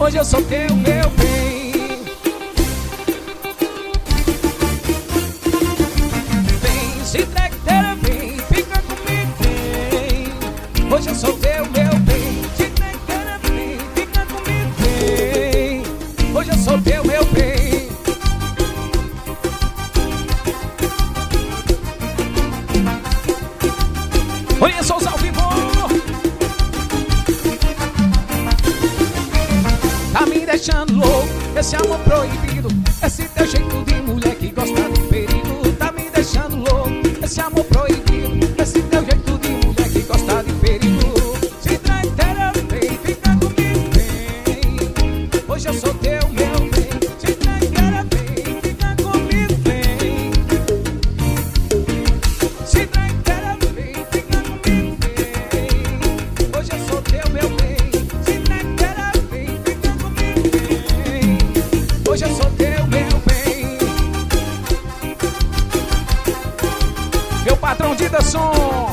Hoje eu sou teu, meu bem. Vem, se entrega, vem, fica comigo, vem. Hoje eu sou teu, meu bem. Se entrega, vem, fica comigo, vem. Hoje eu sou teu, meu bem. Conheça os ao vivo. Tá me deixando louco, esse amor proibido, esse teu jeito de mulher que gosta de perigo. Tá me deixando louco, esse amor proibido, esse teu jeito de mulher que gosta de perigo. Se traz inteira, vem, fica comigo, vem. Hoje eu sou teu, meu bem. Se traz inteira, vem, fica comigo, vem. Se traz inteira, vem, fica comigo, vem. Hoje eu sou teu, meu bem. Se traz inteira, vem, fica comigo, vem. Hoje eu sou teu, meu bem. Meu patrão de som.